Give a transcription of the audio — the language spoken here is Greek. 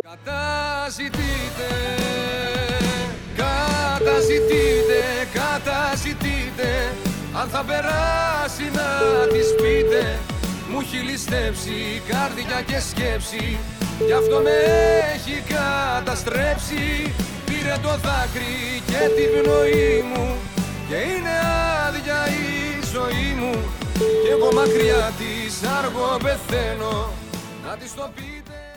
Καταζητείτε, καταζητείτε αν θα περάσει να της πείτε. Μου έχει ληστέψει καρδιά και σκέψη, γι' αυτό με έχει καταστρέψει. Πήρε το δάκρυ και την πνοή μου και είναι άδεια η ζωή μου. Κι εγώ μακριά της αργό πεθαίνω, να της το πείτε.